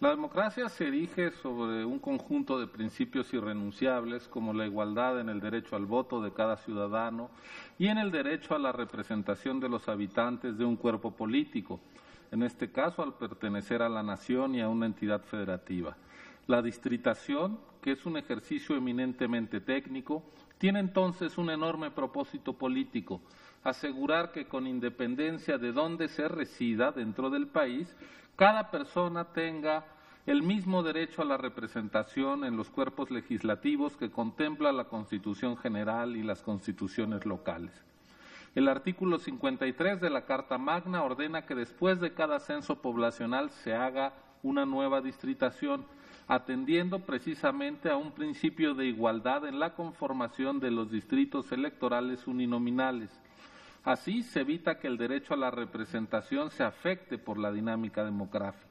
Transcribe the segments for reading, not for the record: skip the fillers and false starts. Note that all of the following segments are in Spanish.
La democracia se erige sobre un conjunto de principios irrenunciables como la igualdad en el derecho al voto de cada ciudadano y en el derecho a la representación de los habitantes de un cuerpo político, en este caso al pertenecer a la nación y a una entidad federativa. La distritación, que es un ejercicio eminentemente técnico, tiene entonces un enorme propósito político: asegurar que con independencia de dónde se resida dentro del país, cada persona tenga el mismo derecho a la representación en los cuerpos legislativos que contempla la Constitución General y las constituciones locales. El artículo 53 de la Carta Magna ordena que después de cada censo poblacional se haga una nueva distritación, atendiendo precisamente a un principio de igualdad en la conformación de los distritos electorales uninominales. Así se evita que el derecho a la representación se afecte por la dinámica demográfica.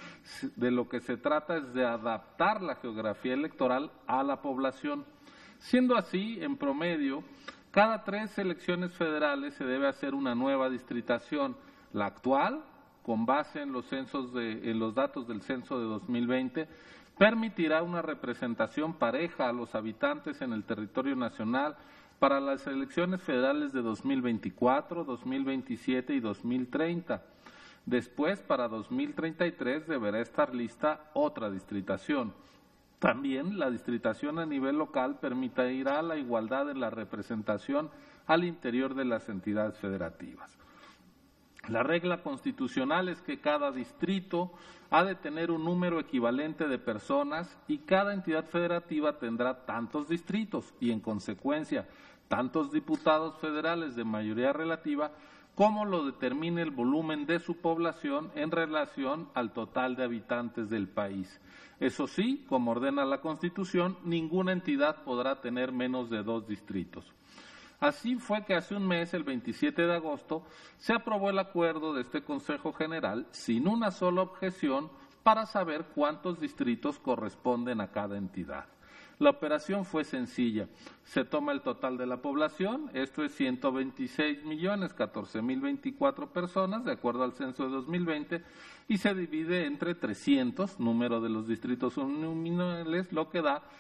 De lo que se trata es de adaptar la geografía electoral a la población. Siendo así, en promedio, cada 3 elecciones federales se debe hacer una nueva distritación. La actual, con base en los datos del censo de 2020, permitirá una representación pareja a los habitantes en el territorio nacional para las elecciones federales de 2024, 2027 y 2030. Después, para 2033, deberá estar lista otra distritación. También la distritación a nivel local permitirá la igualdad en la representación al interior de las entidades federativas. La regla constitucional es que cada distrito ha de tener un número equivalente de personas y cada entidad federativa tendrá tantos distritos y, en consecuencia, tantos diputados federales de mayoría relativa como lo determine el volumen de su población en relación al total de habitantes del país. Eso sí, como ordena la Constitución, ninguna entidad podrá tener menos de 2 distritos. Así fue que hace un mes, el 27 de agosto, se aprobó el acuerdo de este Consejo General sin una sola objeción para saber cuántos distritos corresponden a cada entidad. La operación fue sencilla. Se toma el total de la población, esto es 126.014.024 personas, de acuerdo al censo de 2020, y se divide entre 300, número de los distritos uninominales, lo que da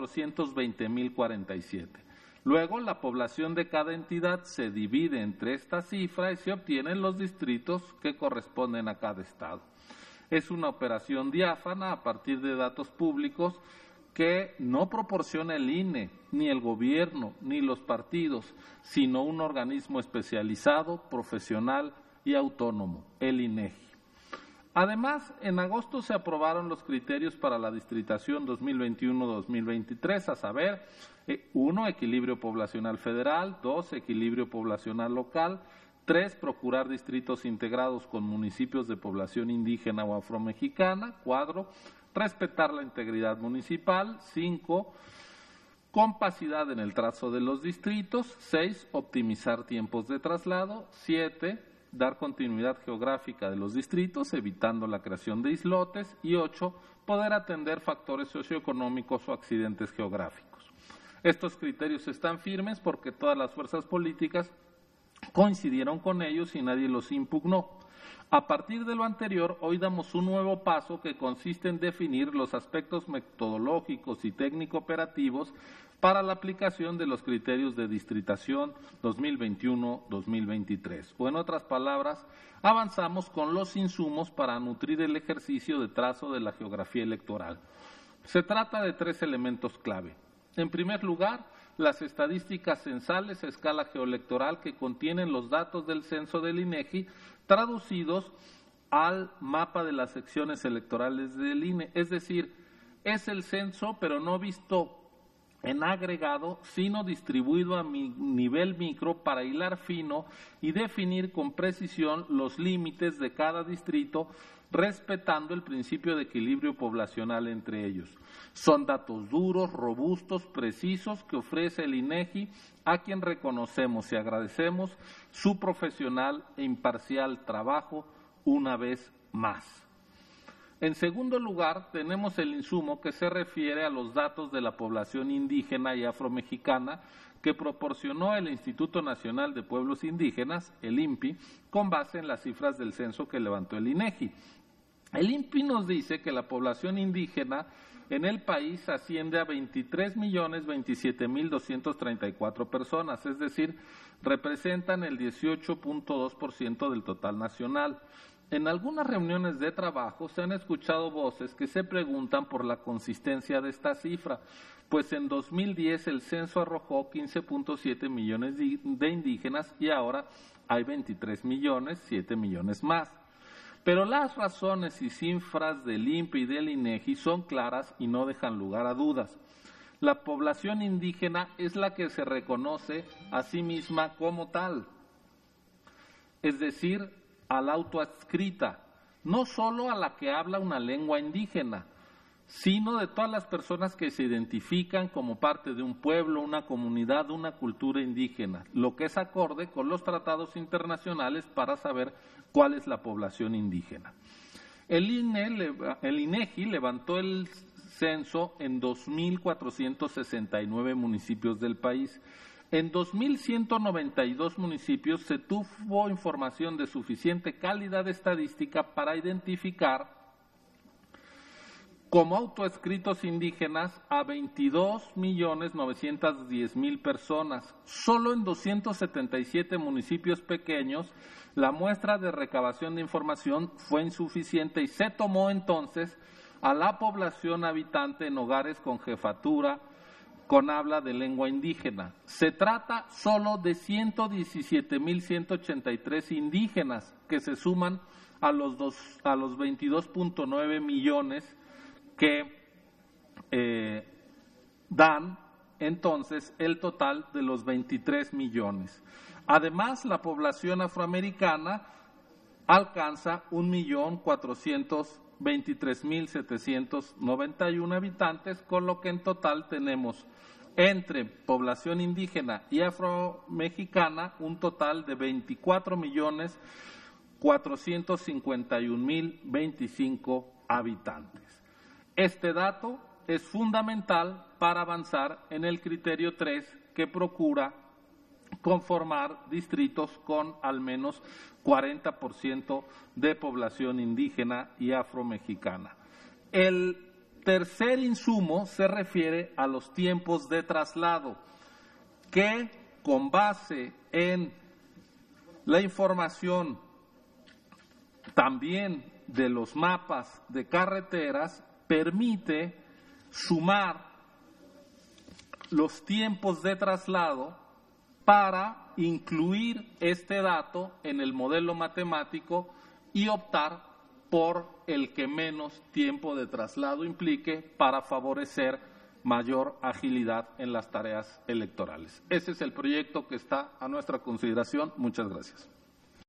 420.047. Luego, la población de cada entidad se divide entre esta cifra y se obtienen los distritos que corresponden a cada estado. Es una operación diáfana a partir de datos públicos que no proporciona el INE, ni el gobierno, ni los partidos, sino un organismo especializado, profesional y autónomo, el INEGI. Además, en agosto se aprobaron los criterios para la distritación 2021-2023, a saber, 1, equilibrio poblacional federal; 2, equilibrio poblacional local; 3, procurar distritos integrados con municipios de población indígena o afromexicana; 4, respetar la integridad municipal; 5, compacidad en el trazo de los distritos; 6, optimizar tiempos de traslado; 7, dar continuidad geográfica de los distritos, evitando la creación de islotes; y 8, poder atender factores socioeconómicos o accidentes geográficos. Estos criterios están firmes porque todas las fuerzas políticas coincidieron con ellos y nadie los impugnó. A partir de lo anterior, hoy damos un nuevo paso que consiste en definir los aspectos metodológicos y técnico-operativos para la aplicación de los criterios de distritación 2021-2023. O en otras palabras, avanzamos con los insumos para nutrir el ejercicio de trazo de la geografía electoral. Se trata de 3 elementos clave. En primer lugar, las estadísticas censales a escala geoelectoral que contienen los datos del censo del INEGI traducidos al mapa de las secciones electorales del INE, es decir, es el censo pero no visto en agregado, sino distribuido a nivel micro para hilar fino y definir con precisión los límites de cada distrito, respetando el principio de equilibrio poblacional entre ellos. Son datos duros, robustos, precisos que ofrece el INEGI, a quien reconocemos y agradecemos su profesional e imparcial trabajo una vez más. En segundo lugar, tenemos el insumo que se refiere a los datos de la población indígena y afromexicana que proporcionó el Instituto Nacional de Pueblos Indígenas, el INPI, con base en las cifras del censo que levantó el INEGI. El INPI nos dice que la población indígena en el país asciende a 23.027.234 personas, es decir, representan el 18.2% del total nacional. En algunas reuniones de trabajo se han escuchado voces que se preguntan por la consistencia de esta cifra, pues en 2010 el censo arrojó 15.7 millones de indígenas y ahora hay 23 millones, 7 millones más. Pero las razones y cifras del INPI y del INEGI son claras y no dejan lugar a dudas. La población indígena es la que se reconoce a sí misma como tal, es decir, a la autoadscrita, no solo a la que habla una lengua indígena, sino de todas las personas que se identifican como parte de un pueblo, una comunidad, una cultura indígena, lo que es acorde con los tratados internacionales para saber cuál es la población indígena. El INEGI levantó el censo en 2.469 municipios del país. En 2.192 municipios se tuvo información de suficiente calidad estadística para identificar como autoadscritos indígenas a 22.910.000 personas. Solo en 277 municipios pequeños la muestra de recabación de información fue insuficiente y se tomó entonces a la población habitante en hogares con jefatura con habla de lengua indígena. Se trata solo de 117.183 indígenas que se suman a los 22.9 millones que dan entonces el total de los 23 millones. Además, la población afroamericana alcanza 1.423.791 habitantes, con lo que en total tenemos entre población indígena y afromexicana un total de 24.451.025 habitantes. Este dato es fundamental para avanzar en el criterio 3, que procura conformar distritos con al menos 40% de población indígena y afromexicana. El tercer insumo se refiere a los tiempos de traslado, que con base en la información también de los mapas de carreteras permite sumar los tiempos de traslado para incluir este dato en el modelo matemático y optar por el que menos tiempo de traslado implique para favorecer mayor agilidad en las tareas electorales. Ese es el proyecto que está a nuestra consideración. Muchas gracias.